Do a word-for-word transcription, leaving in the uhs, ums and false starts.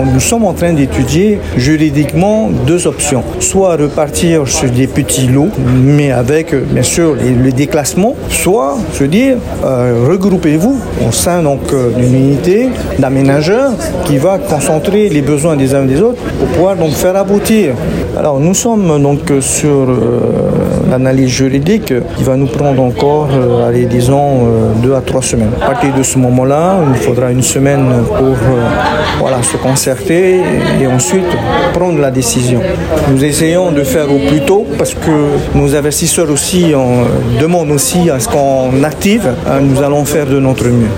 Nous sommes en train d'étudier juridiquement deux options. Soit repartir sur des petits lots, mais avec bien sûr les, le déclassement, soit se dire euh, regroupez-vous au sein donc d'une unité d'aménageurs qui va concentrer les besoins des uns et des autres pour pouvoir donc faire aboutir. Alors nous sommes donc sur euh, l'analyse juridique qui va nous prendre encore, euh, allez, disons, euh, deux à trois semaines. À partir de ce moment-là, il nous faudra une semaine pour euh, voilà, se concerter et ensuite prendre la décision. Nous essayons de faire au plus tôt parce que nos investisseurs aussi on, demandent aussi à ce qu'on active. Nous allons faire de notre mieux.